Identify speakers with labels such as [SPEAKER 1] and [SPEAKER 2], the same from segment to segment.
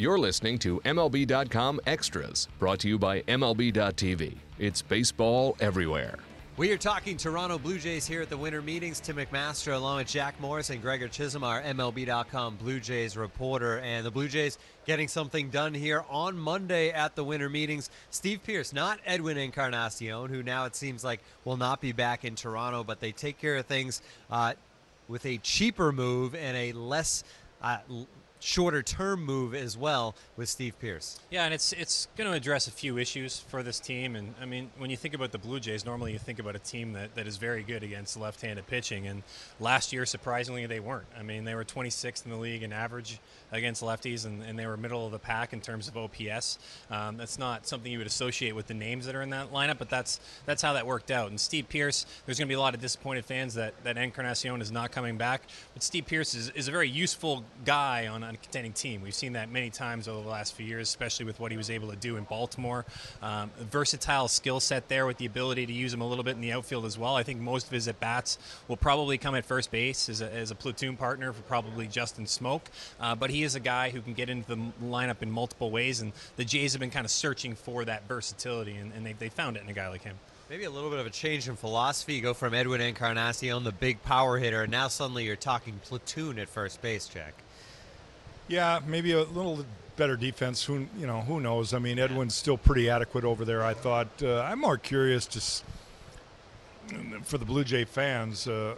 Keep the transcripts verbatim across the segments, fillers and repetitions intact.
[SPEAKER 1] You're listening to M L B dot com Extras, brought to you by M L B dot T V. It's baseball everywhere.
[SPEAKER 2] We are talking Toronto Blue Jays here at the winter meetings. Tim McMaster along with Jack Morris and Gregor Chisholm, our M L B dot com Blue Jays reporter. And the Blue Jays getting something done here on Monday at the winter meetings. Steve Pearce, not Edwin Encarnacion, who now it seems like will not be back in Toronto, but they take care of things uh, with a cheaper move and a less uh, shorter term move as well with Steve Pearce.
[SPEAKER 3] Yeah, and it's it's going to address a few issues for this team. And I mean, when you think about the Blue Jays, normally you think about a team that, that is very good against left-handed pitching. And last year, surprisingly, they weren't. I mean, they were twenty-sixth in the league in average against lefties, and, and they were middle of the pack in terms of O P S. Um, that's not something you would associate with the names that are in that lineup, but that's that's how that worked out. And Steve Pearce, there's going to be a lot of disappointed fans that, that Encarnacion is not coming back. But Steve Pearce is, is a very useful guy on, on a contending team. We've seen that many times over the last few years, especially with what he was able to do in Baltimore. Um, a versatile skill set there with the ability to use him a little bit in the outfield as well. I think most of his at-bats will probably come at first base as a, as a platoon partner for probably Justin Smoke. Uh, but he is a guy who can get into the lineup in multiple ways, and the Jays have been kind of searching for that versatility, and, and they, they found it in a guy like him.
[SPEAKER 2] Maybe a little bit of a change in philosophy. You go from Edwin Encarnacion, the big power hitter, and now suddenly you're talking platoon at first base, Jack.
[SPEAKER 4] Yeah, maybe a little better defense. Who you know? Who knows? I mean, Edwin's still pretty adequate over there. I thought. Uh, I'm more curious to s- for the Blue Jay fans. Uh,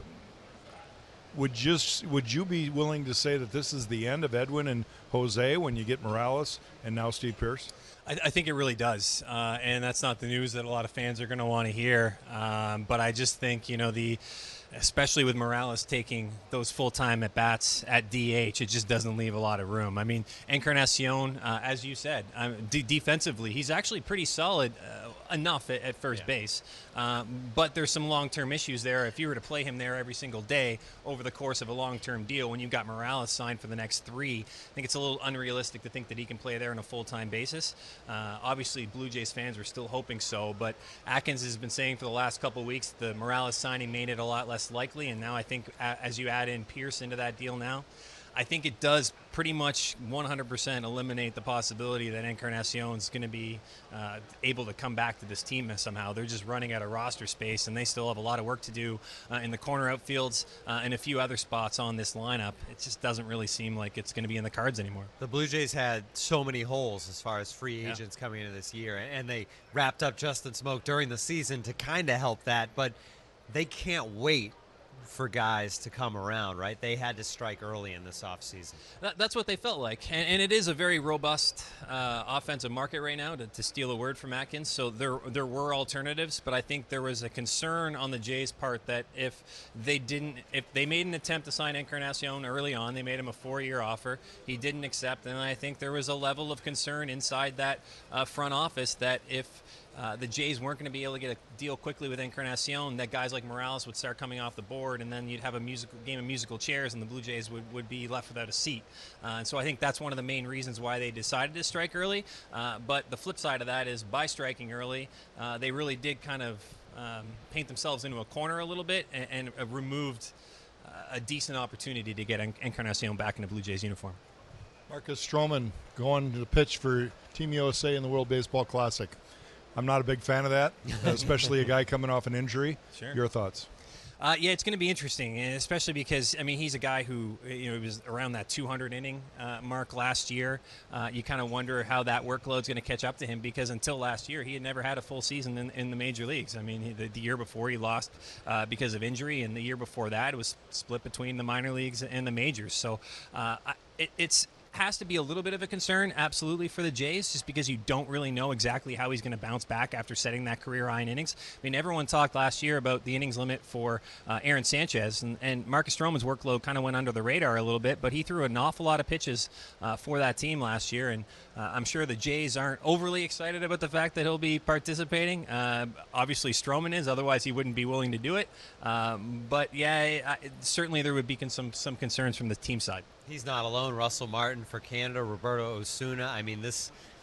[SPEAKER 4] would just would you be willing to say that this is the end of Edwin and Jose when you get Morales and now Steve Pearce?
[SPEAKER 3] I, I think it really does, uh, and that's not the news that a lot of fans are going to want to hear. Um, but I just think you know the. Especially with Morales taking those full-time at-bats at D H, it just doesn't leave a lot of room. I mean, Encarnacion, uh, as you said, um, de- defensively, he's actually pretty solid uh, enough at, at first yeah. base. Um, but there's some long-term issues there. If you were to play him there every single day over the course of a long-term deal, when you've got Morales signed for the next three, I think it's a little unrealistic to think that he can play there on a full-time basis. Uh, obviously, Blue Jays fans are still hoping so, but Atkins has been saying for the last couple of weeks the Morales signing made it a lot less likely, and now I think as you add in Pearce into that deal now, I think it does pretty much one hundred percent eliminate the possibility that Encarnacion is going to be uh, able to come back to this team somehow. They're just running out of roster space, and they still have a lot of work to do uh, in the corner outfields uh, and a few other spots on this lineup. It just doesn't really seem like it's going to be in the cards anymore.
[SPEAKER 2] The Blue Jays had so many holes as far as free agents yeah. coming into this year, and they wrapped up Justin Smoke during the season to kind of help that, but they can't wait for guys to come around, right? They had to strike early in this offseason.
[SPEAKER 3] That, that's what they felt like. And, and it is a very robust uh, offensive market right now, to, to steal a word from Atkins. So there there were alternatives, but I think there was a concern on the Jays' part that if they didn't, if they made an attempt to sign Encarnacion early on, they made him a four-year offer, he didn't accept, and I think there was a level of concern inside that uh, front office that if Uh, the Jays weren't going to be able to get a deal quickly with Encarnacion, that guys like Morales would start coming off the board, and then you'd have a musical game of musical chairs, and the Blue Jays would, would be left without a seat. Uh, and so I think that's one of the main reasons why they decided to strike early. Uh, but the flip side of that is by striking early, uh, they really did kind of um, paint themselves into a corner a little bit and, and uh, removed uh, a decent opportunity to get En- Encarnacion back in a Blue Jays uniform.
[SPEAKER 4] Marcus Stroman going to the pitch for Team U S A in the World Baseball Classic. I'm not a big fan of that, especially a guy coming off an injury.
[SPEAKER 3] Sure.
[SPEAKER 4] Your thoughts?
[SPEAKER 3] Uh, yeah, it's going to be interesting, and especially because, I mean, he's a guy who, you know, was around that two hundred inning uh, mark last year. Uh, you kind of wonder how that workload's going to catch up to him, because until last year, he had never had a full season in, in the major leagues. I mean, he, the, the year before he lost uh, because of injury, and the year before that it was split between the minor leagues and the majors. So uh, it, it's has to be a little bit of a concern, absolutely, for the Jays, just because you don't really know exactly how he's going to bounce back after setting that career high in innings. I mean, everyone talked last year about the innings limit for uh, Aaron Sanchez, and, and Marcus Stroman's workload kind of went under the radar a little bit, but he threw an awful lot of pitches uh, for that team last year, and uh, I'm sure the Jays aren't overly excited about the fact that he'll be participating. Uh, obviously, Stroman is, otherwise he wouldn't be willing to do it. Um, but, yeah, I, certainly there would be con- some, some concerns from the team side.
[SPEAKER 2] He's not alone. Russell Martin for Canada, Roberto Osuna. I mean, this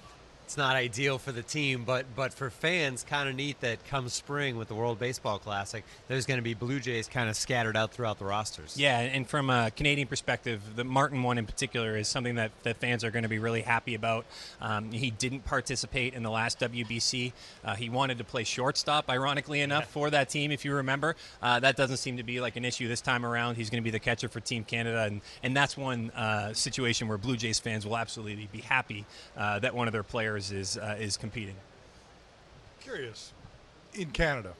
[SPEAKER 2] it's not ideal for the team, but but for fans, kind of neat that come spring with the World Baseball Classic, there's going to be Blue Jays kind of scattered out throughout the rosters.
[SPEAKER 3] Yeah, and from a Canadian perspective, the Martin one in particular is something that, that fans are going to be really happy about. Um, he didn't participate in the last W B C. Uh, he wanted to play shortstop, ironically enough, for that team, if you remember. Uh, that doesn't seem to be like an issue this time around. He's going to be the catcher for Team Canada, and, and that's one uh, situation where Blue Jays fans will absolutely be happy uh, that one of their players is uh, is competing.
[SPEAKER 4] Curious, in Canada,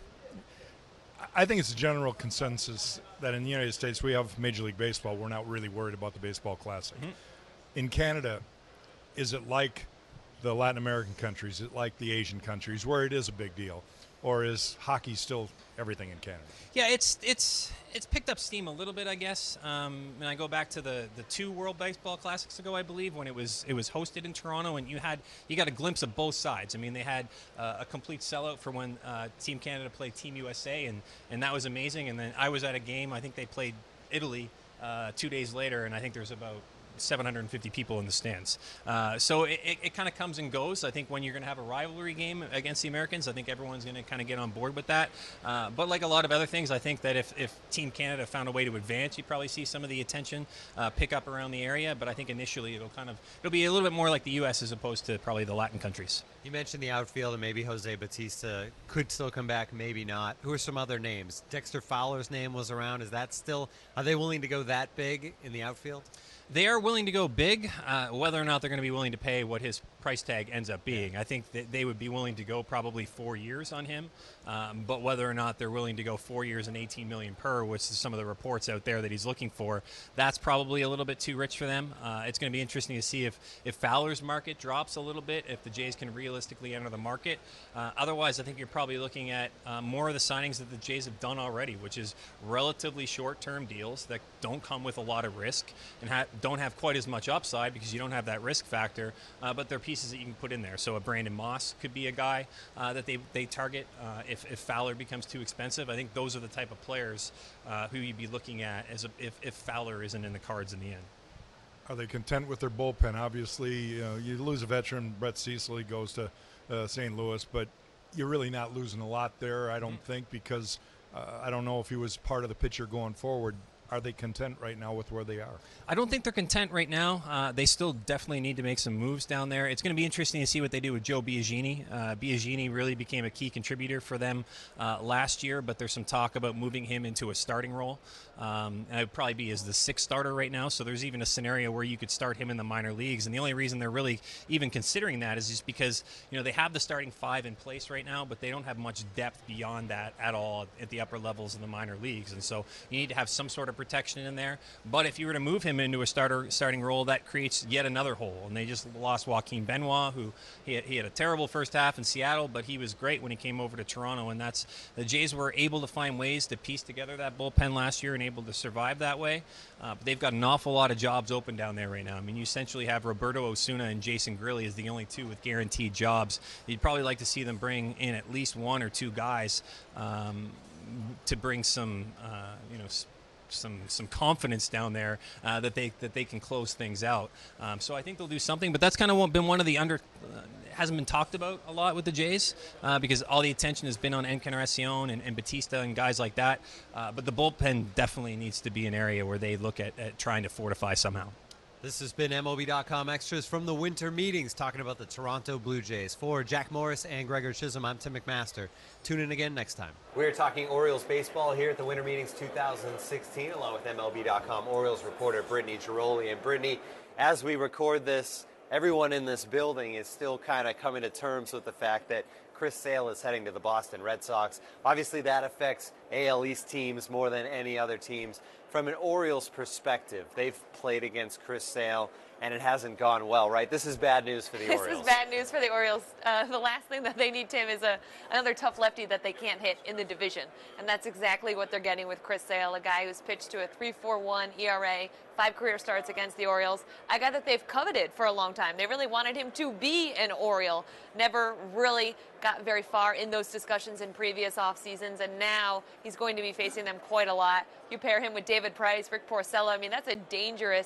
[SPEAKER 4] I think it's a general consensus that in the United States we have Major League Baseball. We're not really worried about the Baseball Classic. Mm-hmm. In Canada, is it like the Latin American countries, is it like the Asian countries, where it is a big deal? Or is hockey still everything in Canada?
[SPEAKER 3] Yeah, it's it's it's picked up steam a little bit, I guess. Um, and I go back to the, the two World Baseball Classics ago, I believe, when it was it was hosted in Toronto, and you had you got a glimpse of both sides. I mean, they had uh, a complete sellout for when uh, Team Canada played Team U S A, and and that was amazing. And then I was at a game. I think they played Italy uh, two days later, and I think there's about seven hundred fifty people in the stands. Uh, so it, it, it kind of comes and goes. I think when you're going to have a rivalry game against the Americans, I think everyone's going to kind of get on board with that. Uh, but like a lot of other things, I think that if, if Team Canada found a way to advance, you'd probably see some of the attention uh, pick up around the area. But I think initially it'll kind of it'll be a little bit more like the U S as opposed to probably the Latin countries.
[SPEAKER 2] You mentioned the outfield, and maybe Jose Bautista could still come back, maybe not. Who are some other names? Dexter Fowler's name was around. Is that still, are they willing to go that big in the outfield?
[SPEAKER 3] They are willing to go big. Uh, whether or not they're going to be willing to pay what his price tag ends up being, I think that they would be willing to go probably four years on him. Um, but whether or not they're willing to go four years and eighteen million per, which is some of the reports out there that he's looking for, that's probably a little bit too rich for them. Uh, it's going to be interesting to see if if Fowler's market drops a little bit, if the Jays can realistically enter the market. Uh, otherwise, I think you're probably looking at uh, more of the signings that the Jays have done already, which is relatively short-term deals that don't come with a lot of risk and ha- don't have quite as much upside because you don't have that risk factor, uh, but they're pieces that you can put in there. So a Brandon Moss could be a guy uh, that they, they target uh, if, if Fowler becomes too expensive. I think those are the type of players uh, who you'd be looking at as a, if, if Fowler isn't in the cards in the end.
[SPEAKER 4] Are they content with their bullpen? Obviously, you know, you lose a veteran, Brett Cecil, he goes to uh, Saint Louis, but you're really not losing a lot there, I don't mm-hmm. think, because uh, I don't know if he was part of the picture going forward. Are they content right now with where they are?
[SPEAKER 3] I don't think they're content right now. Uh, they still definitely need to make some moves down there. It's going to be interesting to see what they do with Joe Biagini. Uh, Biagini really became a key contributor for them uh, last year, but there's some talk about moving him into a starting role. Um, and it would probably be as the sixth starter right now, so there's even a scenario where you could start him in the minor leagues. And the only reason they're really even considering that is just because, you know, they have the starting five in place right now, but they don't have much depth beyond that at all at the upper levels in the minor leagues. And so you need to have some sort of protection in there. But if you were to move him into a starter starting role, that creates yet another hole. And they just lost Joaquin Benoit, who he had, he had a terrible first half in Seattle, but he was great when he came over to Toronto. And that's the Jays were able to find ways to piece together that bullpen last year and able to survive that way. Uh, but they've got an awful lot of jobs open down there right now. I mean, you essentially have Roberto Osuna and Jason Grilli as the only two with guaranteed jobs. You'd probably like to see them bring in at least one or two guys um, to bring some, uh, you know, some some confidence down there uh, that they that they can close things out. Um, so I think they'll do something, but that's kind of been one of the under uh, hasn't been talked about a lot with the Jays uh, because all the attention has been on Encarnacion and, and Batista and guys like that. Uh, but the bullpen definitely needs to be an area where they look at, at trying to fortify somehow.
[SPEAKER 2] This has been M L B dot com Extras from the winter meetings talking about the Toronto Blue Jays. For Jack Morris and Gregor Chisholm, I'm Tim McMaster. Tune in again next time. We're talking Orioles baseball here at the winter meetings two thousand sixteen, along with M L B dot com Orioles reporter Brittany Giroli. And Brittany, as we record this, everyone in this building is still kind of coming to terms with the fact that Chris Sale is heading to the Boston Red Sox. Obviously, that affects A L East teams more than any other teams. From an Orioles perspective, they've played against Chris Sale, and it hasn't gone well, right? This is bad news for the
[SPEAKER 5] this
[SPEAKER 2] Orioles.
[SPEAKER 5] This is bad news for the Orioles. Uh, the last thing that they need, Tim, is a, another tough lefty that they can't hit in the division. And that's exactly what they're getting with Chris Sale, a guy who's pitched to a three point four one E R A, five career starts against the Orioles, a guy that they've coveted for a long time. They really wanted him to be an Oriole. Never really got very far in those discussions in previous off seasons, and now he's going to be facing them quite a lot. You pair him with David Price, Rick Porcello. I mean, that's a dangerous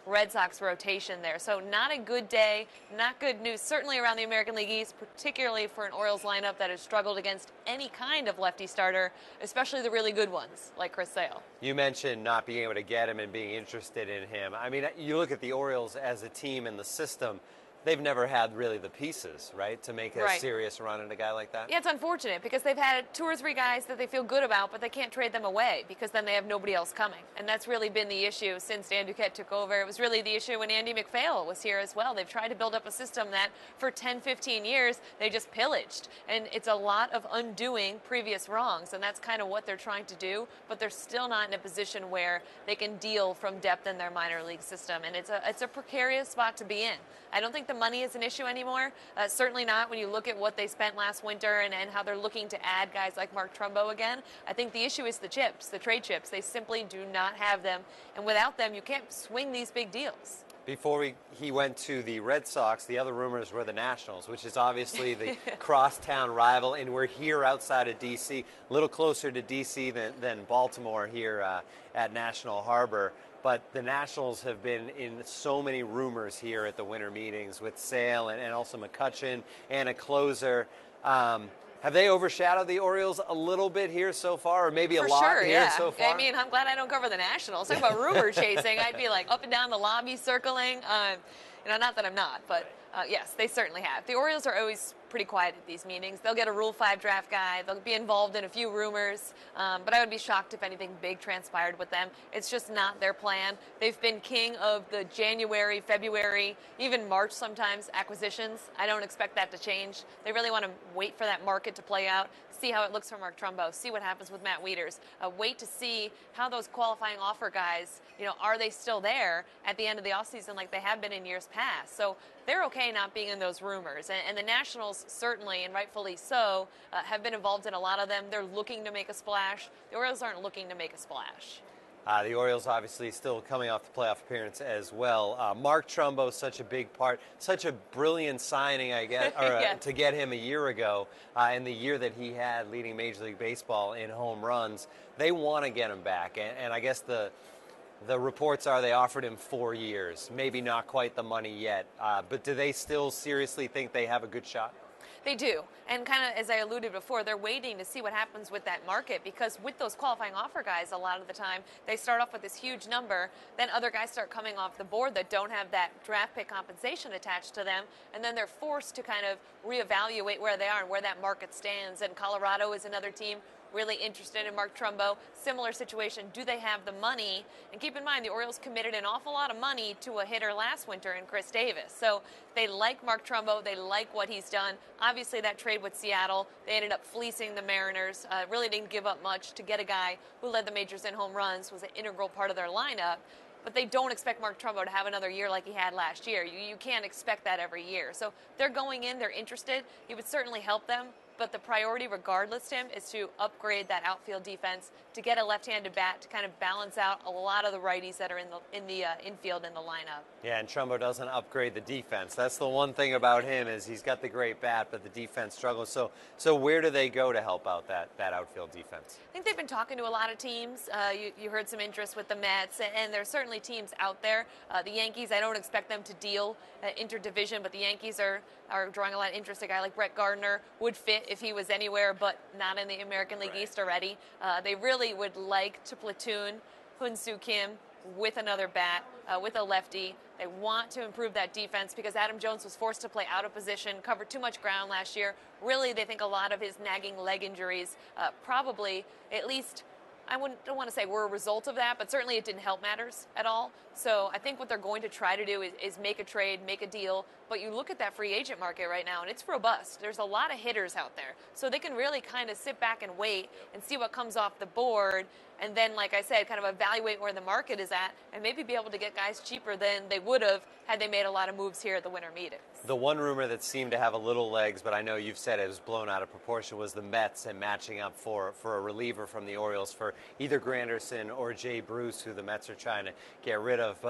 [SPEAKER 5] Red Sox rotation there. So not a good day, not good news, certainly around the American League East, particularly for an Orioles lineup that has struggled against any kind of lefty starter, especially the really good ones like Chris Sale.
[SPEAKER 2] You mentioned not being able to get him and being interested in him. I mean, you look at the Orioles as a team in the system, they've never had really the pieces, right, to make a
[SPEAKER 5] Right.
[SPEAKER 2] serious run at a guy like that?
[SPEAKER 5] Yeah, it's unfortunate because they've had two or three guys that they feel good about, but they can't trade them away because then they have nobody else coming. And that's really been the issue since Dan Duquette took over. It was really the issue when Andy McPhail was here as well. They've tried to build up a system that for ten, fifteen years, they just pillaged. And it's a lot of undoing previous wrongs, and that's kind of what they're trying to do, but they're still not in a position where they can deal from depth in their minor league system. And it's a, it's a precarious spot to be in. I don't think the money is an issue anymore. Uh, certainly not when you look at what they spent last winter and, and how they're looking to add guys like Mark Trumbo again. I think the issue is the chips, the trade chips. They simply do not have them. And without them, you can't swing these big deals.
[SPEAKER 2] Before we, he went to the Red Sox, the other rumors were the Nationals, which is obviously the crosstown rival, and we're here outside of D C, a little closer to D C than, than Baltimore here uh, at National Harbor. But the Nationals have been in so many rumors here at the winter meetings with Sale and, and also McCutchen and a closer. Um, have they overshadowed the Orioles a little bit here so far, or maybe
[SPEAKER 5] For
[SPEAKER 2] a lot
[SPEAKER 5] sure,
[SPEAKER 2] here
[SPEAKER 5] yeah.
[SPEAKER 2] so far?
[SPEAKER 5] I mean, I'm glad I don't cover the Nationals. Talk about rumor chasing. I'd be like up and down the lobby circling. Um, you know, not that I'm not, but uh, yes, they certainly have. The Orioles are always pretty quiet at these meetings. They'll get a Rule five draft guy. They'll be involved in a few rumors, um, but I would be shocked if anything big transpired with them. It's just not their plan. They've been king of the January, February, even March sometimes acquisitions. I don't expect that to change. They really want to wait for that market to play out, see how it looks for Mark Trumbo, see what happens with Matt Wieters, uh, wait to see how those qualifying offer guys, you know, are they still there at the end of the offseason like they have been in years past? So they're okay not being in those rumors. And, and the Nationals certainly, and rightfully so, uh, have been involved in a lot of them. They're looking to make a splash. The Orioles aren't looking to make a splash.
[SPEAKER 2] Uh, the Orioles obviously still coming off the playoff appearance as well. Uh, Mark Trumbo, such a big part, such a brilliant signing, I guess, or, uh,
[SPEAKER 5] Yes.
[SPEAKER 2] to get him a year ago, uh, in the year that he had leading Major League Baseball in home runs. They want to get him back, and, and I guess the the reports are they offered him four years, maybe not quite the money yet, uh, but do they still seriously think they have a good shot?
[SPEAKER 5] They do. And kind of as I alluded before, they're waiting to see what happens with that market because with those qualifying offer guys, a lot of the time, they start off with this huge number. Then other guys start coming off the board that don't have that draft pick compensation attached to them. And then they're forced to kind of reevaluate where they are and where that market stands. And Colorado is another team really interested in Mark Trumbo. Similar situation. Do they have the money? And keep in mind, the Orioles committed an awful lot of money to a hitter last winter in Chris Davis. So they like Mark Trumbo. They like what he's done. Obviously, that trade with Seattle, they ended up fleecing the Mariners. Uh, really didn't give up much to get a guy who led the majors in home runs, was an integral part of their lineup. But they don't expect Mark Trumbo to have another year like he had last year. You, you can't expect that every year. So they're going in, they're interested. He would certainly help them. But the priority, regardless, Tim, is to upgrade that outfield defense, to get a left-handed bat to kind of balance out a lot of the righties that are in the in the uh, infield in the lineup.
[SPEAKER 2] Yeah, and Trumbo doesn't upgrade the defense. That's the one thing about him is he's got the great bat, but the defense struggles. So, so where do they go to help out that, that outfield defense?
[SPEAKER 5] I think they've been talking to a lot of teams. Uh, you, you heard some interest with the Mets, and, and there's certainly teams out there. Uh, the Yankees, I don't expect them to deal uh, interdivision, but the Yankees are, are drawing a lot of interest. A guy like Brett Gardner would fit if he was anywhere but not in the American League East already. Uh, they really would like to platoon Hyun-Soo Kim with another bat, uh, with a lefty. They want to improve that defense because Adam Jones was forced to play out of position, covered too much ground last year. Really, they think a lot of his nagging leg injuries uh, probably, at least, I wouldn't, don't want to say were a result of that, but certainly it didn't help matters at all. So I think what they're going to try to do is, is make a trade, make a deal. But you look at that free agent market right now, and it's robust. There's a lot of hitters out there. So they can really kind of sit back and wait and see what comes off the board. And then, like I said, kind of evaluate where the market is at and maybe be able to get guys cheaper than they would have had they made a lot of moves here at the winter meetings.
[SPEAKER 2] The one rumor that seemed to have a little legs, but I know you've said it was blown out of proportion, was the Mets and matching up for, for a reliever from the Orioles for either Granderson or Jay Bruce, who the Mets are trying to get rid of. But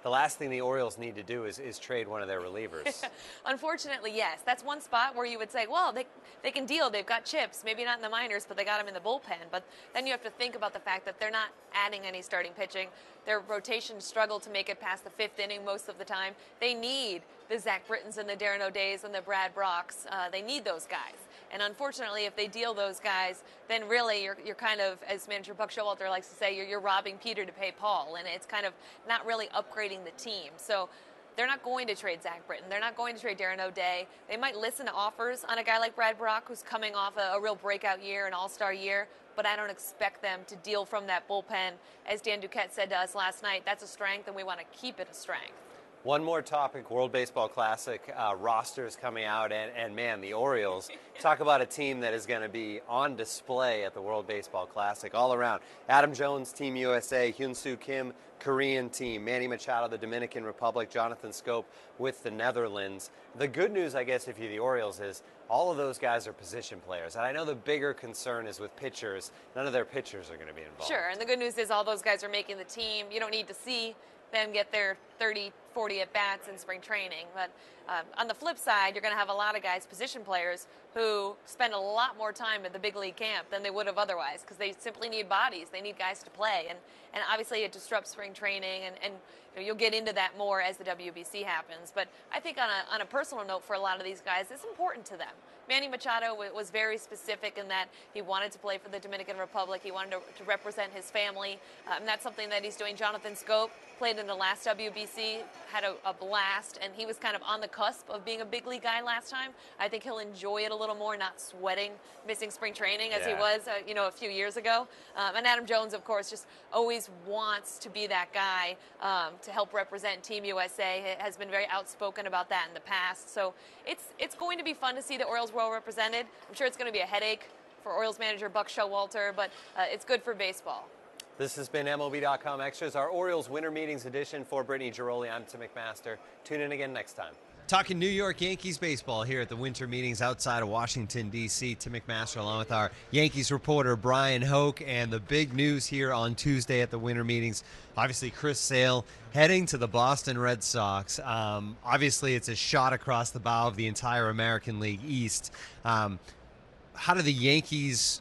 [SPEAKER 2] the last thing the Orioles need to do is, is trade one of their relievers.
[SPEAKER 5] Unfortunately, yes. That's one spot where you would say, well, they, they can deal. They've got chips. Maybe not in the minors, but they got them in the bullpen. But then you have to think about the fact that they're not adding any starting pitching. Their rotation struggle to make it past the fifth inning most of the time. They need the Zach Brittons and the Darren O'Days and the Brad Brocks. Uh, they need those guys. And unfortunately, if they deal those guys, then really you're, you're kind of, as manager Buck Showalter likes to say, you're, you're robbing Peter to pay Paul. And it's kind of not really upgrading the team. So they're not going to trade Zach Britton. They're not going to trade Darren O'Day. They might listen to offers on a guy like Brad Brock, who's coming off a, a real breakout year, an all-star year. But I don't expect them to deal from that bullpen. As Dan Duquette said to us last night, that's a strength, and we want to keep it a strength.
[SPEAKER 2] One more topic, World Baseball Classic uh, rosters coming out, and, and man, the Orioles. Talk about a team that is going to be on display at the World Baseball Classic all around. Adam Jones, Team U S A, Hyun-Soo Kim, Korean team, Manny Machado, the Dominican Republic, Jonathan Scope with the Netherlands. The good news, I guess, if you're the Orioles is all of those guys are position players. And I know the bigger concern is with pitchers. None of their pitchers are going to be involved.
[SPEAKER 5] Sure, and the good news is all those guys are making the team. You don't need to see them get their thirty, forty at-bats in spring training. But um, on the flip side, you're going to have a lot of guys, position players, who spend a lot more time at the big league camp than they would have otherwise because they simply need bodies. They need guys to play. And, and obviously it disrupts spring training, and, and you know, you'll get into that more as the W B C happens. But I think on a, on a personal note for a lot of these guys, it's important to them. Manny Machado was very specific in that he wanted to play for the Dominican Republic. He wanted to, to represent his family, um, and that's something that he's doing. Jonathan Scope played in the last W B C, had a, a blast, and he was kind of on the cusp of being a big league guy last time. I think he'll enjoy it a little more, not sweating missing spring training as
[SPEAKER 2] yeah.
[SPEAKER 5] he was, uh, you know, a few years ago. Um, and Adam Jones, of course, just always wants to be that guy um, to help represent Team U S A. Has been very outspoken about that in the past. So it's it's going to be fun to see the Orioles well represented. I'm sure it's going to be a headache for Orioles manager Buck Showalter, but uh, it's good for baseball.
[SPEAKER 2] This has been M L B dot com Extras, our Orioles Winter Meetings edition. For Brittany Giroli, I'm Tim McMaster. Tune in again next time. Talking New York Yankees baseball here at the Winter Meetings outside of Washington, D C Tim McMaster along with our Yankees reporter Brian Hoke. And the big news here on Tuesday at the Winter Meetings, obviously Chris Sale heading to the Boston Red Sox. Um, obviously it's a shot across the bow of the entire American League East. Um, how do the Yankees,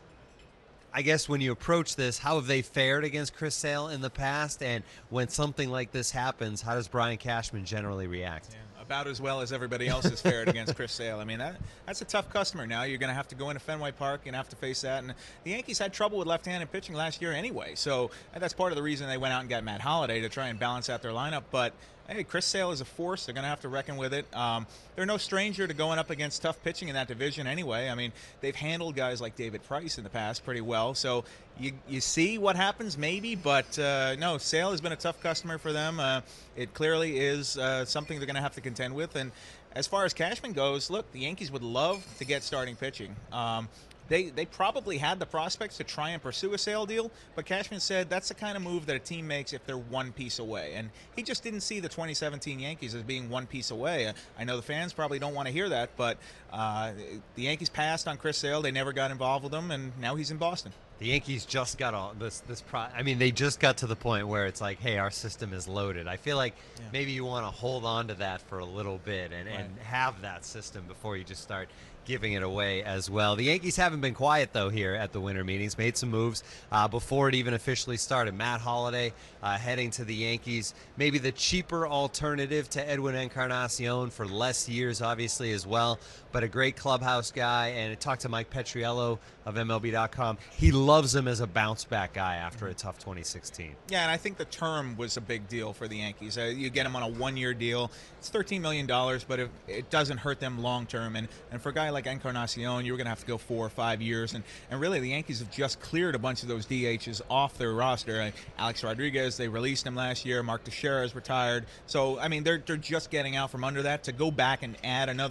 [SPEAKER 2] I guess when you approach this, how have they fared against Chris Sale in the past? And when something like this happens, how does Brian Cashman generally react?
[SPEAKER 6] Yeah, about as well as everybody else has fared against Chris Sale. I mean, that that's a tough customer now. You're going to have to go into Fenway Park and have to face that. And the Yankees had trouble with left-handed pitching last year anyway. So that's part of the reason they went out and got Matt Holliday to try and balance out their lineup. But hey, Chris Sale is a force. They're going to have to reckon with it. Um, they're no stranger to going up against tough pitching in that division anyway. I mean, they've handled guys like David Price in the past pretty well. So you you see what happens maybe, but uh, no, Sale has been a tough customer for them. Uh, it clearly is uh, something they're going to have to contend with. And as far as Cashman goes, look, the Yankees would love to get starting pitching. Um, They, they probably had the prospects to try and pursue a Sale deal, but Cashman said that's the kind of move that a team makes if they're one piece away. And he just didn't see the twenty seventeen Yankees as being one piece away. I know the fans probably don't want to hear that, but uh, the Yankees passed on Chris Sale. They never got involved with him, and now he's in Boston.
[SPEAKER 2] The Yankees just got all this. This pro. I mean, they just got to the point where it's like, hey, our system is loaded. I feel like
[SPEAKER 6] Yeah.
[SPEAKER 2] maybe you want to hold on to that for a little bit and,
[SPEAKER 6] Right.
[SPEAKER 2] and have that system before you just start giving it away as well. The Yankees haven't been quiet, though, here at the Winter Meetings. Made some moves uh, before it even officially started. Matt Holliday uh, heading to the Yankees. Maybe the cheaper alternative to Edwin Encarnacion for less years, obviously, as well. But a great clubhouse guy. And I talked to Mike Petriello of M L B dot com. He loves him as a bounce-back guy after a tough twenty sixteen.
[SPEAKER 6] Yeah, and I think the term was a big deal for the Yankees. Uh, you get him on a one-year deal. It's thirteen million dollars, but it, it doesn't hurt them long-term. And, and for a guy like Encarnacion, you were going to have to go four or five years. And, and really, the Yankees have just cleared a bunch of those D Hs off their roster. Uh, Alex Rodriguez, they released him last year. Mark Teixeira is retired. So, I mean, they're, they're just getting out from under that. To go back and add another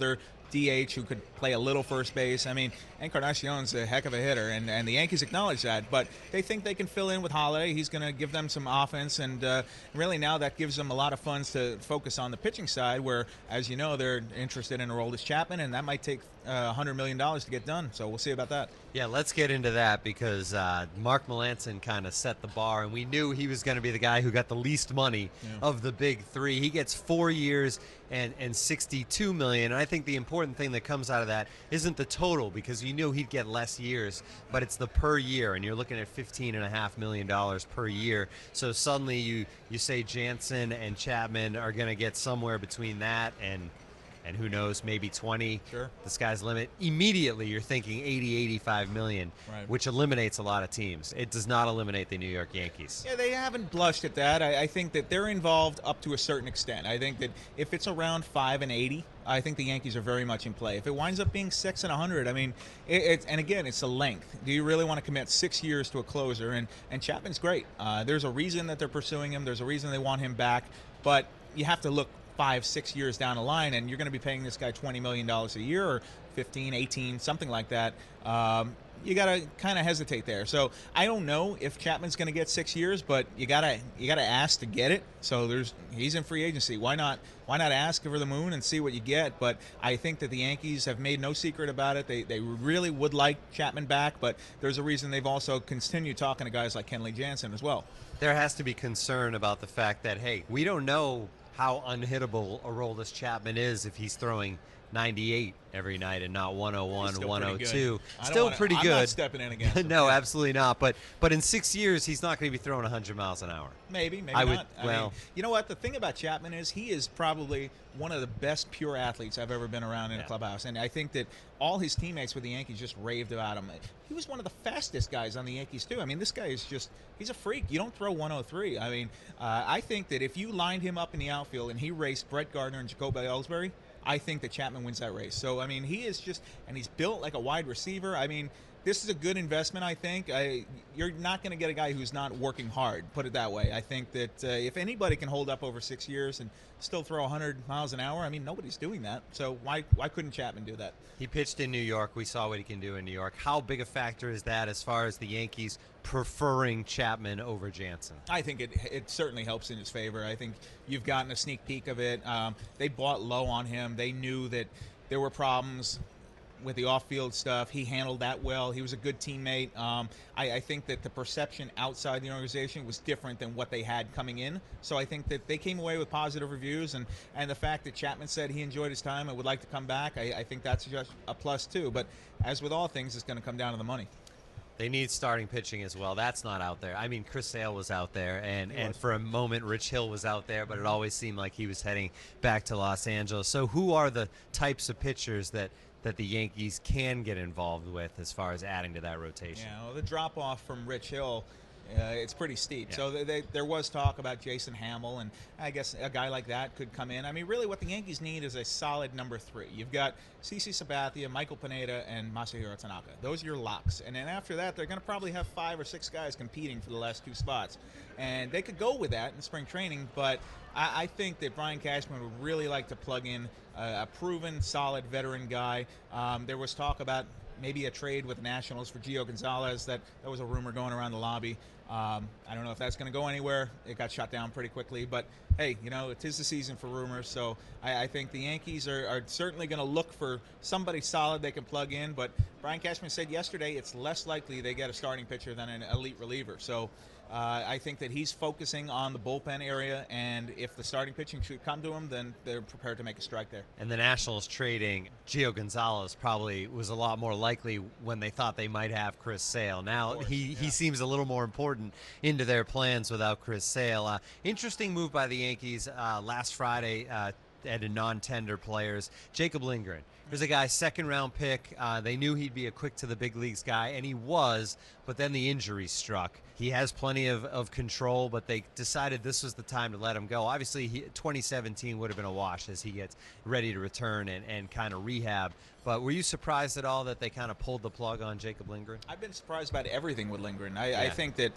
[SPEAKER 6] D H who could play a little first base. I mean, Encarnacion's a heck of a hitter, and, and the Yankees acknowledge that. But they think they can fill in with Holiday. He's going to give them some offense, and uh, really now that gives them a lot of funds to focus on the pitching side, where, as you know, they're interested in Aroldis Chapman, and that might take uh, one hundred million dollars to get done. So we'll see about that.
[SPEAKER 2] Yeah, let's get into that because uh, Mark Melancon kind of set the bar, and we knew he was going to be the guy who got the least money
[SPEAKER 6] Yeah.
[SPEAKER 2] of the big three. He gets four years and, and sixty-two million dollars. And I think the important thing that comes out of that isn't the total, because you knew he'd get less years, but it's the per year, and you're looking at fifteen and a half million dollars per year. So suddenly you you say Jansen and Chapman are going to get somewhere between that and. And who knows, maybe twenty.
[SPEAKER 6] Sure.
[SPEAKER 2] The sky's the limit. Immediately, you're thinking eighty, eighty-five million,
[SPEAKER 6] Right.
[SPEAKER 2] which eliminates a lot of teams. It does not eliminate the New York Yankees.
[SPEAKER 6] Yeah, they haven't blushed at that. I, I think that they're involved up to a certain extent. I think that if it's around five and eighty, I think the Yankees are very much in play. If it winds up being six and a hundred, I mean, it, it's and again, it's the length. Do you really want to commit six years to a closer? And and Chapman's great. Uh, there's a reason that they're pursuing him. There's a reason they want him back. But you have to look five, six years down the line, and you're going to be paying this guy twenty million dollars a year, or fifteen, eighteen, something like that. Um, you got to kind of hesitate there. So I don't know if Chapman's going to get six years, but you gotta you gotta ask to get it. So there's he's in free agency. Why not why not ask for the moon and see what you get? But I think that the Yankees have made no secret about it. They they really would like Chapman back, but there's a reason they've also continued talking to guys like Kenley Jansen as well.
[SPEAKER 2] There has to be concern about the fact that, hey, we don't know how unhittable Aroldis Chapman is if he's throwing ninety-eight every night and not one oh one,
[SPEAKER 6] Still
[SPEAKER 2] one oh two.
[SPEAKER 6] pretty good. I don't
[SPEAKER 2] Still
[SPEAKER 6] wanna-
[SPEAKER 2] pretty
[SPEAKER 6] I'm
[SPEAKER 2] good.
[SPEAKER 6] not stepping in against him.
[SPEAKER 2] No,
[SPEAKER 6] Yeah.
[SPEAKER 2] absolutely not. But but in six years, he's not going to be throwing one hundred miles an hour.
[SPEAKER 6] Maybe, maybe
[SPEAKER 2] I would-
[SPEAKER 6] not. I
[SPEAKER 2] well-
[SPEAKER 6] mean, you know what? The thing about Chapman is he is probably one of the best pure athletes I've ever been around in
[SPEAKER 2] Yeah.
[SPEAKER 6] a clubhouse. And I think that all his teammates with the Yankees just raved about him. He was one of the fastest guys on the Yankees, too. I mean, this guy is just, he's a freak. You don't throw one oh three. I mean, uh, I think that if you lined him up in the outfield and he raced Brett Gardner and Jacoby Ellsbury, I think that Chapman wins that race. So, I mean, he is just, and he's built like a wide receiver. I mean, this is a good investment, I think. I, you're not going to get a guy who's not working hard, put it that way. I think that uh, if anybody can hold up over six years and still throw one hundred miles an hour, I mean, nobody's doing that. So why why couldn't Chapman do that?
[SPEAKER 2] He pitched in New York. We saw what he can do in New York. How big a factor is that as far as the Yankees preferring Chapman over Jansen?
[SPEAKER 6] I think it it certainly helps in his favor. I think you've gotten a sneak peek of it. Um, they bought low on him. They knew that there were problems with the off-field stuff. He handled that well. He was a good teammate. Um, I, I think that the perception outside the organization was different than what they had coming in. So I think that they came away with positive reviews, and, and the fact that Chapman said he enjoyed his time and would like to come back, I, I think that's just a plus too. But as with all things, it's going to come down to the money.
[SPEAKER 2] They need starting pitching as well. That's not out there. I mean, Chris Sale was out there, and, and for a moment, Rich Hill was out there, but it always seemed like he was heading back to Los Angeles. So who are the types of pitchers that, that the Yankees can get involved with as far as adding to that rotation?
[SPEAKER 6] Yeah, well, the drop-off from Rich Hill, uh, it's pretty steep.
[SPEAKER 2] Yeah.
[SPEAKER 6] So they, they, there was talk about Jason Hamill, and I guess a guy like that could come in. I mean, really what the Yankees need is a solid number three. You've got CeCe Sabathia, Michael Pineda, and Masahiro Tanaka. Those are your locks. And then after that, they're going to probably have five or six guys competing for the last two spots. And they could go with that in spring training, but I, I think that Brian Cashman would really like to plug in a, a proven, solid veteran guy. Um, there was talk about maybe a trade with the Nationals for Gio Gonzalez. That, that was a rumor going around the lobby. Um, I don't know if that's going to go anywhere. It got shut down pretty quickly. But, hey, you know, it is the season for rumors. So I, I think the Yankees are, are certainly going to look for somebody solid they can plug in. But Brian Cashman said yesterday it's less likely they get a starting pitcher than an elite reliever. So Uh, I think that he's focusing on the bullpen area, and if the starting pitching should come to him, then they're prepared to make a strike there.
[SPEAKER 2] And the Nationals trading Gio Gonzalez probably was a lot more likely when they thought they might have Chris Sale. Now
[SPEAKER 6] course,
[SPEAKER 2] he,
[SPEAKER 6] yeah.
[SPEAKER 2] he seems a little more important into their plans without Chris Sale. Uh, interesting move by the Yankees uh, last Friday uh, at a non-tender players. Jacob Lindgren. Here's a guy, second-round pick. Uh, they knew he'd be a quick-to-the-big-leagues guy, and he was, but then the injury struck. He has plenty of, of control, but they decided this was the time to let him go. Obviously, he, twenty seventeen would have been a wash as he gets ready to return and, and kind of rehab. But were you surprised at all that they kind of pulled the plug on Jacob Lindgren?
[SPEAKER 6] I've been surprised about everything with Lindgren. I,
[SPEAKER 2] Yeah.
[SPEAKER 6] I think that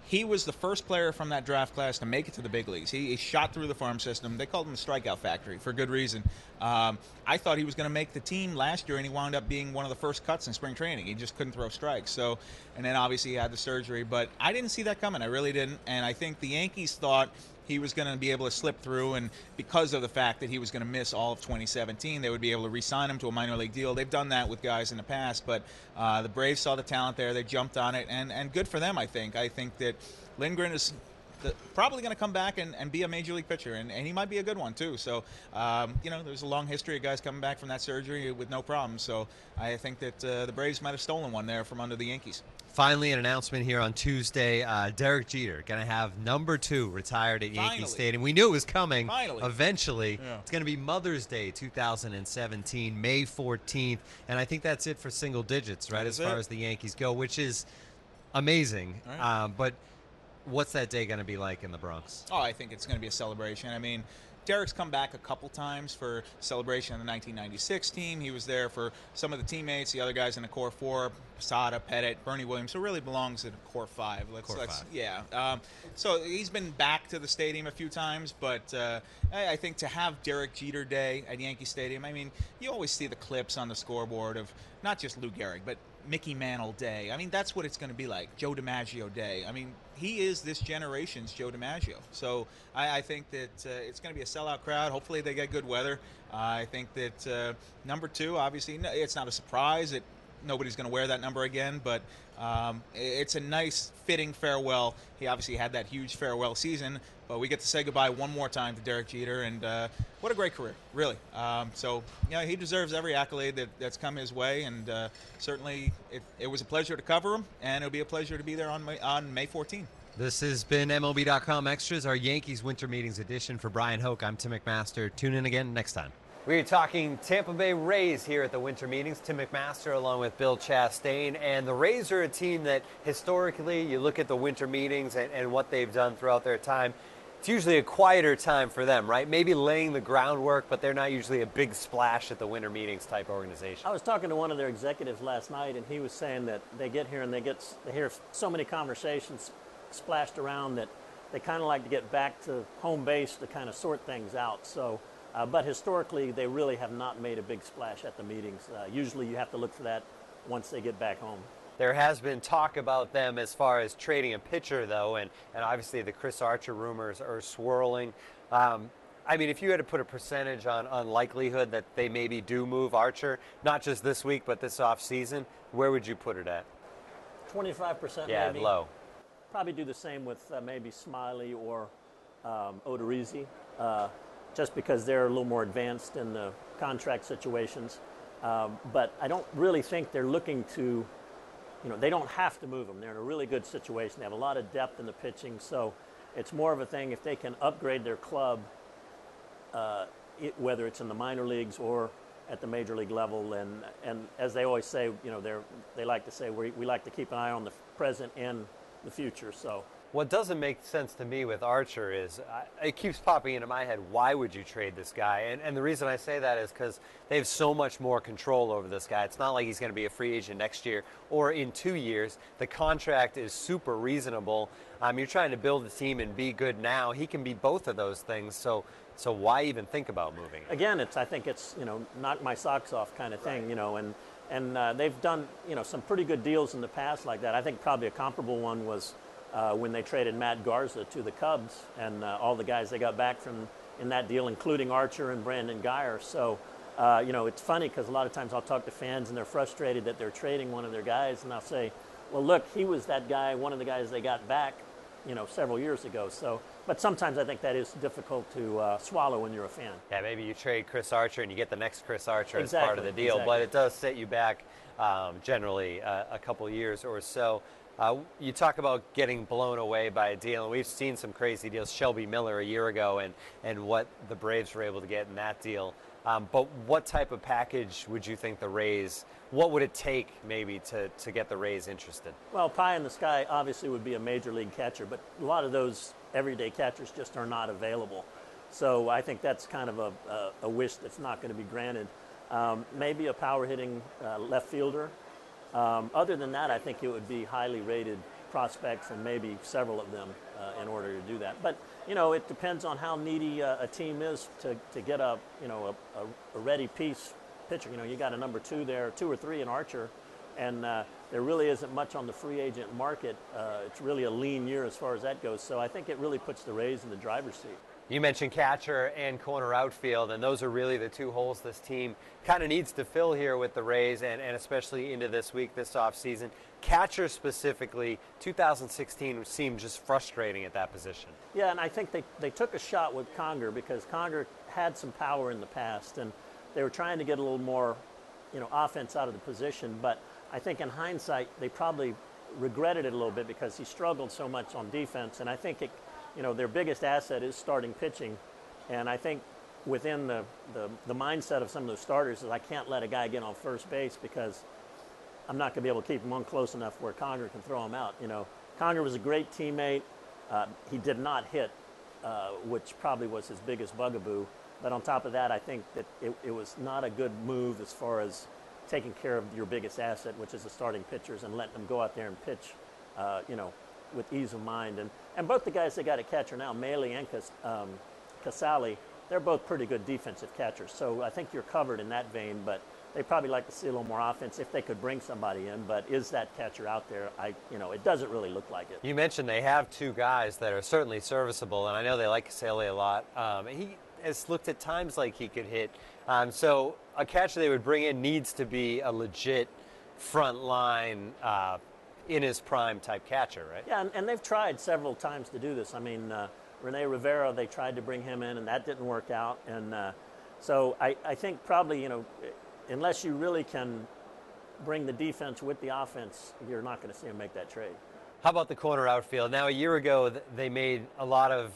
[SPEAKER 6] he was the first player from that draft class to make it to the big leagues. He, he shot through the farm system. They called him the strikeout factory for good reason. Um, I thought he was going to make the team last year, and he wound up being one of the first cuts in spring training. He just couldn't throw strikes. So, and then obviously he had the surgery, but I didn't see that coming. I really didn't. And I think the Yankees thought he was going to be able to slip through, and because of the fact that he was going to miss all of twenty seventeen, they would be able to re-sign him to a minor league deal. They've done that with guys in the past, but uh, the Braves saw the talent there. They jumped on it, and, and good for them, I think. I think that Lindgren is the, probably going to come back and, and be a major league pitcher, and, and he might be a good one too. So, um, you know, there's a long history of guys coming back from that surgery with no problems. So I think that uh, the Braves might have stolen one there from under the Yankees.
[SPEAKER 2] Finally, an announcement here on Tuesday. Uh, Derek Jeter going to have number two retired at Yankee
[SPEAKER 6] Finally.
[SPEAKER 2] Stadium. We knew it was coming.
[SPEAKER 6] Finally.
[SPEAKER 2] Eventually.
[SPEAKER 4] Yeah.
[SPEAKER 2] It's going to be Mother's Day two thousand seventeen, May fourteenth. And I think that's it for single digits, right,
[SPEAKER 6] That
[SPEAKER 2] as
[SPEAKER 6] is
[SPEAKER 2] far
[SPEAKER 6] it.
[SPEAKER 2] as the Yankees go, which is amazing.
[SPEAKER 6] All right.
[SPEAKER 2] Um, but what's that day going to be like in the Bronx?
[SPEAKER 6] Oh, I think it's going to be a celebration. I mean, Derek's come back a couple times for celebration of the nineteen ninety-six team. He was there for some of the teammates, the other guys in the core four, Posada, Pettit, Bernie Williams, who really belongs in the core five. Let's,
[SPEAKER 2] Core
[SPEAKER 6] let's,
[SPEAKER 2] five.
[SPEAKER 6] Yeah. Um, so he's been back to the stadium a few times, but uh, I, I think to have Derek Jeter Day at Yankee Stadium, I mean, you always see the clips on the scoreboard of not just Lou Gehrig, but Mickey Mantle Day. I mean, that's what it's going to be like. Joe DiMaggio Day. I mean, he is this generation's Joe DiMaggio. So I, I think that uh, it's going to be a sellout crowd. Hopefully they get good weather. Uh, I think that uh, number two, obviously, no, it's not a surprise that nobody's going to wear that number again, but um, it's a nice, fitting farewell. He obviously had that huge farewell season, but we get to say goodbye one more time to Derek Jeter, and uh, what a great career, really. Um, so, yeah, he deserves every accolade that, that's come his way, and uh, certainly it, it was a pleasure to cover him, and it'll be a pleasure to be there on May, on May fourteenth.
[SPEAKER 2] This has been M L B dot com Extras, our Yankees Winter Meetings edition. For Brian Hoke, I'm Tim McMaster. Tune in again next time. We're talking Tampa Bay Rays here at the Winter Meetings. Tim McMaster along with Bill Chastain. And the Rays are a team that historically, you look at the Winter Meetings and, and what they've done throughout their time, it's usually a quieter time for them, right? Maybe laying the groundwork, but they're not usually a big splash at the Winter Meetings type organization.
[SPEAKER 7] I was talking to one of their executives last night, and he was saying that they get here and they get they hear so many conversations splashed around that they kind of like to get back to home base to kind of sort things out. So. Uh, but historically, they really have not made a big splash at the meetings. Uh, usually you have to look for that once they get back home.
[SPEAKER 2] There has been talk about them as far as trading a pitcher, though, and, and obviously the Chris Archer rumors are swirling. Um, I mean, if you had to put a percentage on, on likelihood that they maybe do move Archer, not just this week, but this offseason, where would you put it at?
[SPEAKER 7] twenty-five percent
[SPEAKER 2] Yeah,
[SPEAKER 7] maybe.
[SPEAKER 2] low.
[SPEAKER 7] Probably do the same with uh, maybe Smiley or um, Odorizzi. Uh, just because they're a little more advanced in the contract situations. Um, but I don't really think they're looking to, you know, they don't have to move them. They're in a really good situation. They have a lot of depth in the pitching, so it's more of a thing if they can upgrade their club, uh, it, whether it's in the minor leagues or at the major league level. And, and as they always say, you know, they're, they like to say, we, we like to keep an eye on the present and the future, so.
[SPEAKER 2] What doesn't make sense to me with Archer is, uh, it keeps popping into my head, why would you trade this guy? And, and the reason I say that is because they have so much more control over this guy. It's not like he's going to be a free agent next year or in two years. The contract is super reasonable. Um, you're trying to build a team and be good now. He can be both of those things, so so why even think about moving?
[SPEAKER 7] Again, it's I think it's, you know, knock my socks off kind of thing, you know, and, and uh, they've done, you know, some pretty good deals in the past like that. I think probably a comparable one was Uh, when they traded Matt Garza to the Cubs, and uh, all the guys they got back from in that deal, including Archer and Brandon Guyer. So, uh, you know, it's funny because a lot of times I'll talk to fans and they're frustrated that they're trading one of their guys, and I'll say, well, look, he was that guy, one of the guys they got back, you know, several years ago. So, but sometimes I think that is difficult to uh, swallow when you're a fan.
[SPEAKER 2] Yeah, maybe you trade Chris Archer and you get the next Chris Archer
[SPEAKER 7] Exactly,
[SPEAKER 2] as part of the deal,
[SPEAKER 7] exactly.
[SPEAKER 2] but it does set you back um, generally uh, a couple years or so. Uh, you talk about getting blown away by a deal, and we've seen some crazy deals. Shelby Miller a year ago, and, and what the Braves were able to get in that deal. Um, but what type of package would you think the Rays, what would it take maybe to, to get the Rays interested?
[SPEAKER 7] Well, pie in the sky obviously would be a major league catcher, but a lot of those everyday catchers just are not available. So I think that's kind of a, a, a wish that's not going to be granted. Um, maybe a power hitting uh, left fielder. Um, other than that, I think it would be highly rated prospects and maybe several of them uh, in order to do that. But, you know, it depends on how needy uh, a team is to, to get a, you know, a, a, a ready piece pitcher. You know, you got a number two there, two or three in Archer, and uh, there really isn't much on the free agent market. Uh, it's really a lean year as far as that goes. So I think it really puts the Rays in the driver's seat.
[SPEAKER 2] You mentioned catcher and corner outfield, and those are really the two holes this team kind of needs to fill here with the Rays, and, and especially into this week, this offseason. Catcher specifically, two thousand sixteen seemed just frustrating at that position.
[SPEAKER 7] Yeah, and I think they, they took a shot with Conger because Conger had some power in the past, and they were trying to get a little more, you know, offense out of the position. But I think in hindsight, they probably regretted it a little bit because he struggled so much on defense, and I think it, you know, their biggest asset is starting pitching. And I think within the, the, the mindset of some of those starters is I can't let a guy get on first base because I'm not going to be able to keep him on close enough where Conger can throw him out. You know, Conger was a great teammate. Uh, he did not hit, uh, which probably was his biggest bugaboo. But on top of that, I think that it, it was not a good move as far as taking care of your biggest asset, which is the starting pitchers, and letting them go out there and pitch, uh, you know, with ease of mind. And, and both the guys they got at catcher now, Maile and Cas, um, Casali, they're both pretty good defensive catchers. So I think you're covered in that vein, but they probably like to see a little more offense if they could bring somebody in. But is that catcher out there? I, you know, it doesn't really look like it.
[SPEAKER 2] You mentioned they have two guys that are certainly serviceable, and I know they like Casali a lot. Um, he has looked at times like he could hit. Um, so a catcher they would bring in needs to be a legit front line uh, in his prime type catcher, right?
[SPEAKER 7] Yeah, and, and they've tried several times to do this. I mean, uh, Rene Rivera, they tried to bring him in, and that didn't work out. And uh, so I, I think probably, you know, unless you really can bring the defense with the offense, you're not going to see him make that trade.
[SPEAKER 2] How about the corner outfield? Now, a year ago, they made a lot of,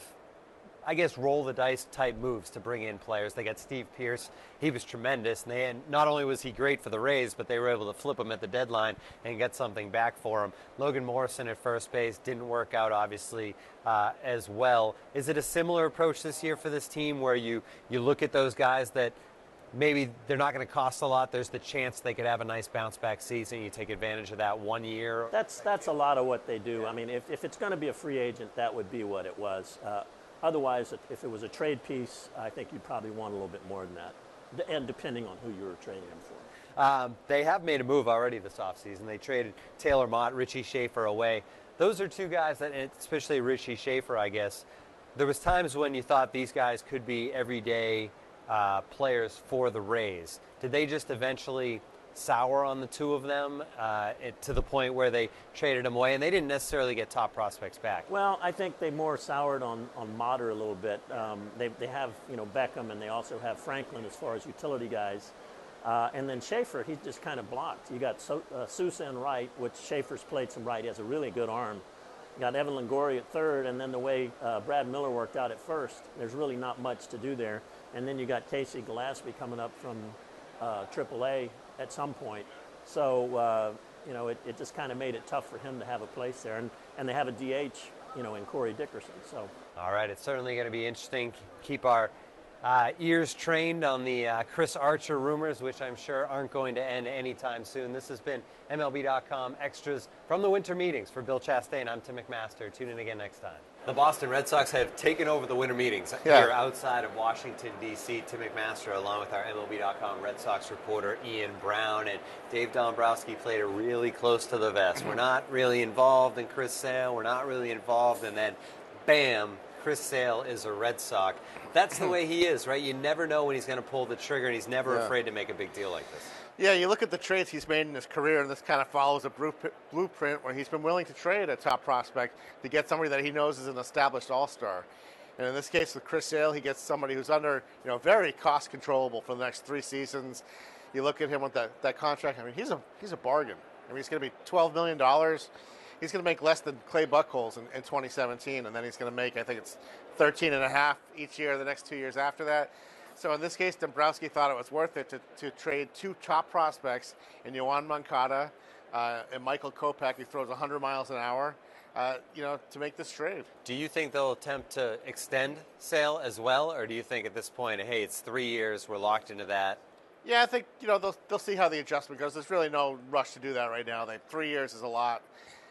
[SPEAKER 2] I guess, roll the dice type moves to bring in players. They got Steve Pearce. He was tremendous. And they had, not only was he great for the Rays, but they were able to flip him at the deadline and get something back for him. Logan Morrison at first base didn't work out, obviously, uh, as well. Is it a similar approach this year for this team where you, you look at those guys that maybe they're not going to cost a lot, there's the chance they could have a nice bounce-back season, you take advantage of that one year?
[SPEAKER 7] That's, that's a lot of what they do. I mean, if, if it's going to be a free agent, that would be what it was. Uh, Otherwise, if it was a trade piece, I think you'd probably want a little bit more than that, and depending on who you were trading him for.
[SPEAKER 2] Um, they have made a move already this offseason. They traded Taylor Mott, Richie Schaefer away. Those are two guys that, especially Richie Schaefer, I guess, there was times when you thought these guys could be everyday uh, players for the Rays. Did they just eventually sour on the two of them uh, it, to the point where they traded them away, and they didn't necessarily get top prospects back?
[SPEAKER 7] Well, I think they more soured on, on Motter a little bit. Um, they, they have, you know, Beckham, and they also have Franklin as far as utility guys. Uh, and then Schaefer, he's just kind of blocked. You got so, uh, Sousa in right, which Schaefer's played some right. He has a really good arm. You got Evan Longoria at third, and then the way uh, Brad Miller worked out at first, there's really not much to do there. And then you got Casey Gillespie coming up from uh, triple A at some point. So, uh, you know, it, it just kind of made it tough for him to have a place there. And, and they have a D H, you know, in Corey Dickerson. So.
[SPEAKER 2] All right, it's certainly going to be interesting. Keep our uh, ears trained on the uh, Chris Archer rumors, which I'm sure aren't going to end anytime soon. This has been M L B dot com Extras from the winter meetings. For Bill Chastain, I'm Tim McMaster. Tune in again next time. The Boston Red Sox have taken over the winter meetings
[SPEAKER 8] yeah.
[SPEAKER 2] here outside of Washington, D C Tim McMaster, along with our M L B dot com Red Sox reporter Ian Brown. And Dave Dombrowski played it really close to the vest. We're not really involved in Chris Sale. We're not really involved. And then, bam, Chris Sale is a Red Sox. That's the way he is, right? You never know when he's going to pull the trigger, and he's never
[SPEAKER 8] yeah.
[SPEAKER 2] afraid to make a big deal like this.
[SPEAKER 8] Yeah, you look at the trades he's made in his career, and this kind of follows a blueprint where he's been willing to trade a top prospect to get somebody that he knows is an established all-star. And in this case with Chris Sale, he gets somebody who's under, you know, very cost controllable for the next three seasons. You look at him with that, that contract, I mean, he's a he's a bargain. I mean, he's going to be twelve million dollars. He's going to make less than Clay Buchholz in, in twenty seventeen, and then he's going to make, I think it's thirteen and a half each year the next two years after that. So in this case, Dombrowski thought it was worth it to, to trade two top prospects in Yoan Moncada uh, and Michael Kopech, who throws one hundred miles an hour, uh, you know, to make this trade.
[SPEAKER 2] Do you think they'll attempt to extend Sale as well, or do you think at this point, hey, it's three years, we're locked into that?
[SPEAKER 8] Yeah, I think, you know, they'll, they'll see how the adjustment goes. There's really no rush to do that right now. They, three years is a lot.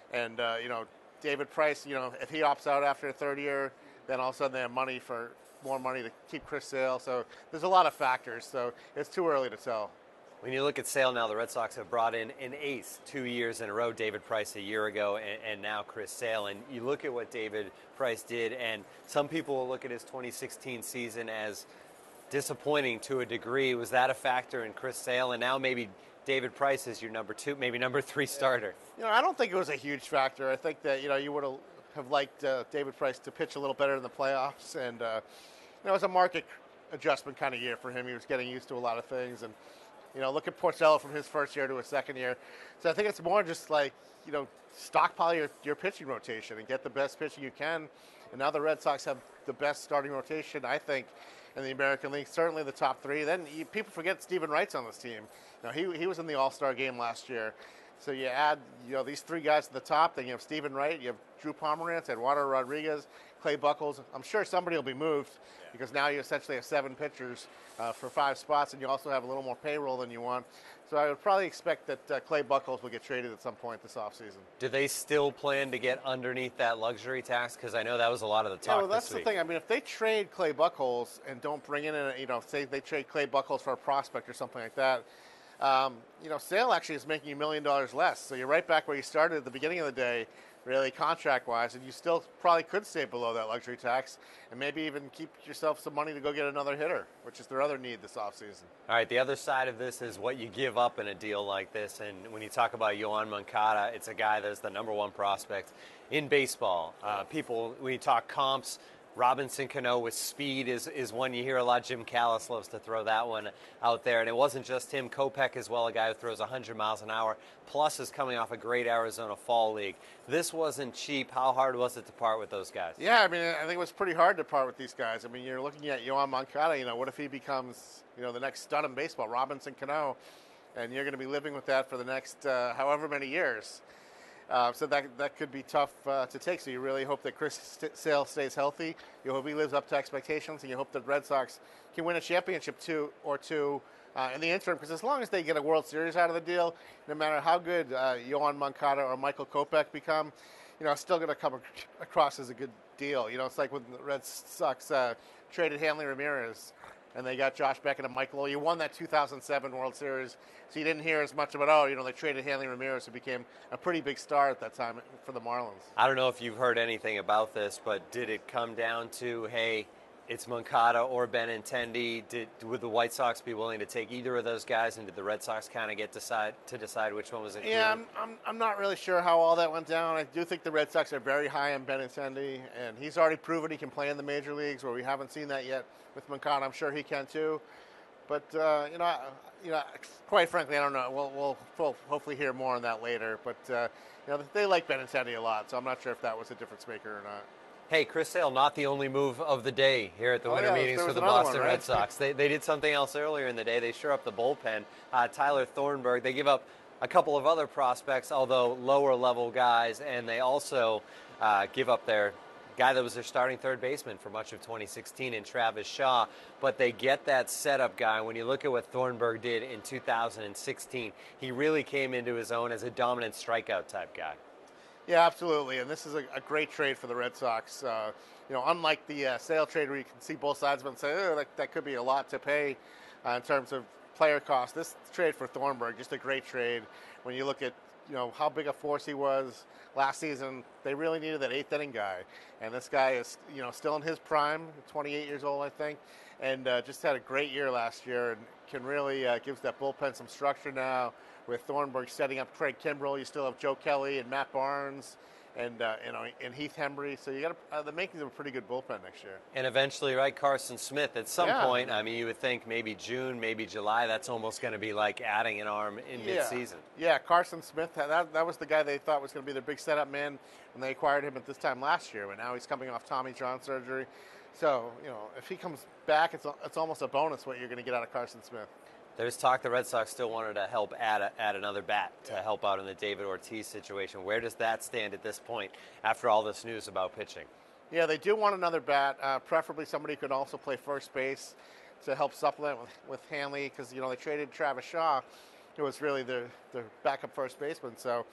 [SPEAKER 8] And, uh, you know, David Price, you know, if he opts out after a third year, then all of a sudden they have money for more money to keep Chris Sale. So there's a lot of factors. So it's too early to tell.
[SPEAKER 2] When you look at Sale now, the Red Sox have brought in an ace two years in a row, David Price a year ago, and, and now Chris Sale. And you look at what David Price did, and some people will look at his twenty sixteen season as disappointing to a degree. Was that a factor in Chris Sale? And now maybe David Price is your number two, maybe number three starter.
[SPEAKER 8] You know, I don't think it was a huge factor. I think that, you know, you would have, have liked uh, David Price to pitch a little better in the playoffs. And, uh, you know, it was a market adjustment kind of year for him. He was getting used to a lot of things. And, you know, look at Porcello from his first year to his second year. So I think it's more just like, you know, stockpile your, your pitching rotation and get the best pitching you can. And now the Red Sox have the best starting rotation, I think, in the American League, certainly the top three. Then you, people forget Stephen Wright's on this team. You know, he, he was in the All-Star game last year. So you add, you know, these three guys at the top. Then you have Stephen Wright, you have Drew Pomeranz, Eduardo Rodriguez, Clay Buchholz. I'm sure somebody will be moved because now you essentially have seven pitchers uh, for five spots, and you also have a little more payroll than you want. So I would probably expect that uh, Clay Buchholz will get traded at some point this offseason.
[SPEAKER 2] Do they still plan to get underneath that luxury tax? Because I know that was a lot of the talk
[SPEAKER 8] yeah, well, that's
[SPEAKER 2] this
[SPEAKER 8] the
[SPEAKER 2] week.
[SPEAKER 8] thing. I mean, if they trade Clay Buchholz and don't bring in, a, you know, say they trade Clay Buchholz for a prospect or something like that, um, you know, Sale actually is making a million dollars less. So you're right back where you started at the beginning of the day, really contract-wise, and you still probably could stay below that luxury tax and maybe even keep yourself some money to go get another hitter, which is their other need this offseason.
[SPEAKER 2] All right, the other side of this is what you give up in a deal like this. And when you talk about Yoan Moncada, it's a guy that's the number one prospect in baseball. Uh, people, when you talk comps, Robinson Cano with speed is, is one you hear a lot. Jim Callis loves to throw that one out there. And it wasn't just him. Kopech as well, a guy who throws one hundred miles an hour, plus is coming off a great Arizona Fall League. This wasn't cheap. How hard was it to part with those guys?
[SPEAKER 8] Yeah, I mean, I think it was pretty hard to part with these guys. I mean, you're looking at Yoan Moncada, you know, what if he becomes, you know, the next stud in baseball, Robinson Cano, and you're going to be living with that for the next uh, however many years. Uh, so that that could be tough uh, to take. So you really hope that Chris St- Sale stays healthy. You hope he lives up to expectations, and you hope that Red Sox can win a championship two or two uh, in the interim. Because as long as they get a World Series out of the deal, no matter how good uh, Yoan Moncada or Michael Kopech become, you know, it's still going to come ac- across as a good deal. You know, it's like when the Red Sox uh, traded Hanley Ramirez, and they got Josh Beckett and Mike Lowell. You won that two thousand seven World Series, so you didn't hear as much about, oh, you know, they traded Hanley Ramirez, who became a pretty big star at that time for the Marlins.
[SPEAKER 2] I don't know if you've heard anything about this, but did it come down to, hey, it's Moncada or Benintendi? Did would the White Sox be willing to take either of those guys, and did the Red Sox kind of get decide to decide which one was included?
[SPEAKER 8] Yeah, I'm, I'm I'm not really sure how all that went down. I do think the Red Sox are very high on Benintendi, and he's already proven he can play in the major leagues, where we haven't seen that yet with Moncada. I'm sure he can too. But uh, you know, I, you know, quite frankly, I don't know. We'll we'll, we'll hopefully hear more on that later. But uh, you know, they like Benintendi a lot, so I'm not sure if that was a difference maker or not.
[SPEAKER 2] Hey, Chris Sale, not the only move of the day here at the
[SPEAKER 8] Oh,
[SPEAKER 2] winter
[SPEAKER 8] yeah,
[SPEAKER 2] meetings
[SPEAKER 8] there
[SPEAKER 2] for
[SPEAKER 8] was
[SPEAKER 2] the
[SPEAKER 8] another
[SPEAKER 2] Boston
[SPEAKER 8] one, right?
[SPEAKER 2] Red Sox. They, they did something else earlier in the day. They sure up the bullpen. Uh, Tyler Thornburg, they give up a couple of other prospects, although lower level guys, and they also uh, give up their guy that was their starting third baseman for much of twenty sixteen in Travis Shaw. But they get that setup guy. When you look at what Thornburg did in two thousand sixteen, he really came into his own as a dominant strikeout type guy.
[SPEAKER 8] Yeah, absolutely, and this is a, a great trade for the Red Sox. Uh, you know, unlike the uh, Sale trade where you can see both sides of it and say, oh, that, that could be a lot to pay uh, in terms of player cost. This trade for Thornburg, just a great trade. When you look at, you know, how big a force he was last season, they really needed that eighth inning guy, and this guy is, you know, still in his prime, twenty-eight years old, I think, and uh, just had a great year last year, and can really uh, gives that bullpen some structure now. With Thornburg setting up Craig Kimbrell, you still have Joe Kelly and Matt Barnes, and uh, you know, and Heath Hembry. So you got uh, the makings of a pretty good bullpen next year.
[SPEAKER 2] And eventually, right, Carson Smith. At some
[SPEAKER 8] Yeah.
[SPEAKER 2] point, I mean, you would think maybe June, maybe July. That's almost going to be like adding an arm in
[SPEAKER 8] Yeah.
[SPEAKER 2] midseason.
[SPEAKER 8] Yeah, Carson Smith. That that was the guy they thought was going to be their big setup man when they acquired him at this time last year. But now he's coming off Tommy John surgery. So you know, if he comes back, it's it's almost a bonus what you're going to get out of Carson Smith.
[SPEAKER 2] There's talk the Red Sox still wanted to help add a, add another bat to help out in the David Ortiz situation. Where does that stand at this point after all this news about pitching?
[SPEAKER 8] Yeah, they do want another bat, uh, preferably somebody who could also play first base to help supplement with, with Hanley, because you know they traded Travis Shaw, who was really their their backup first baseman. So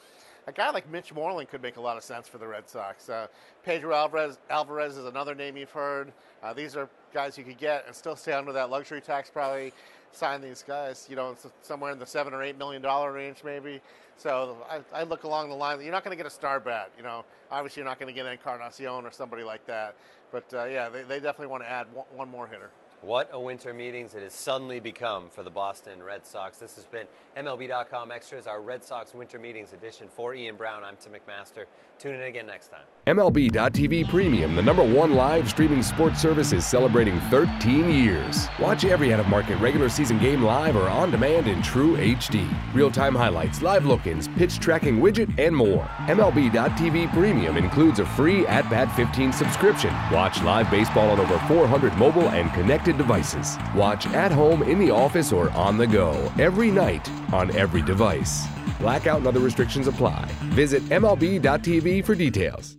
[SPEAKER 8] a guy like Mitch Moreland could make a lot of sense for the Red Sox. Uh, Pedro Alvarez, Alvarez is another name you've heard. Uh, these are guys you could get and still stay under that luxury tax, probably sign these guys, you know, somewhere in the seven or eight million dollar range maybe. So I, I look along the line. You're not going to get a star bat, you know. Obviously, you're not going to get Encarnacion or somebody like that. But uh, yeah, they, they definitely want to add one, one more hitter.
[SPEAKER 2] What a winter meetings it has suddenly become for the Boston Red Sox. This has been M L B dot com Extras, our Red Sox Winter Meetings edition. For Ian Brown, I'm Tim McMaster. Tune in again next time.
[SPEAKER 1] M L B dot T V Premium, the number one live streaming sports service, is celebrating thirteen years. Watch every out-of-market regular season game live or on demand in true H D. Real-time highlights, live look-ins, pitch tracking widget, and more. M L B dot T V Premium includes a free At Bat fifteen subscription. Watch live baseball on over four hundred mobile and connected devices. Watch at home, in the office, or on the go every night on every device. Blackout and other restrictions apply. Visit M L B dot T V for details.